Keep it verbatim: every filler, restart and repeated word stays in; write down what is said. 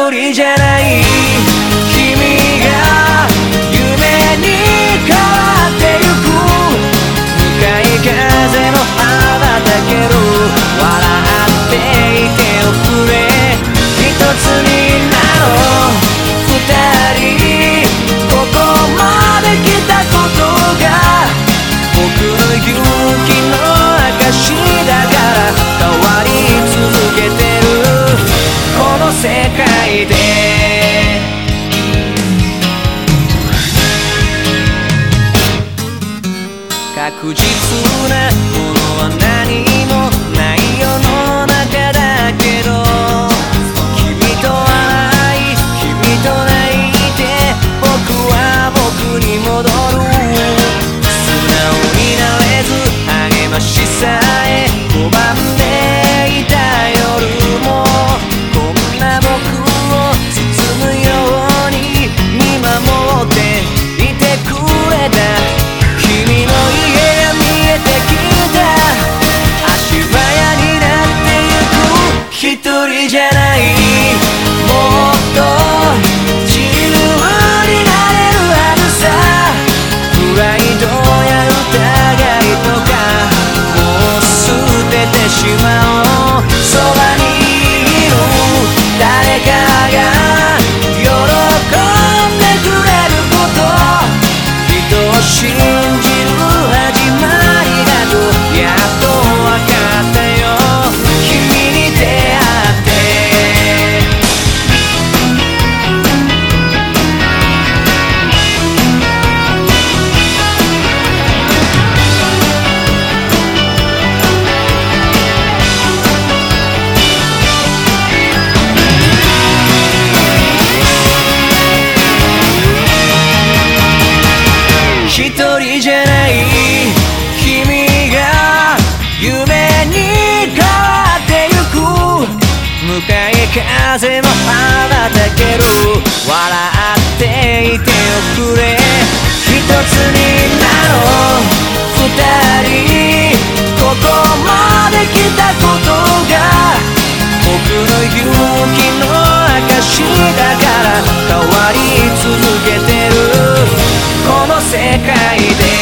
人じゃない君が夢に変わってゆく向かい風の羽ばたける笑っていておくれ一つになろう二人ここまで来たことが僕の勇気の証だから変わり続けてるこの世界で確実なものは何もない世の中だけど君と笑い君と泣いて僕は僕に戻る素直になれず励ましさえ拒んでいた夜もこんな僕を包むように見守っていてくれた君の家が見えてきた足早になってゆく一人じゃないもっと自由になれるはずさプライドや疑いとかもう捨ててしまおうそばにいる誰かが喜んでくれること人を信じる始まりだとやっとわかったよ君に出会って一人じゃない君が夢に変わってゆく向かい風も羽ばたける笑っていておくれ一つになろう二人ここまで来たことが僕の勇気の証だから変わり続けてるこの世界で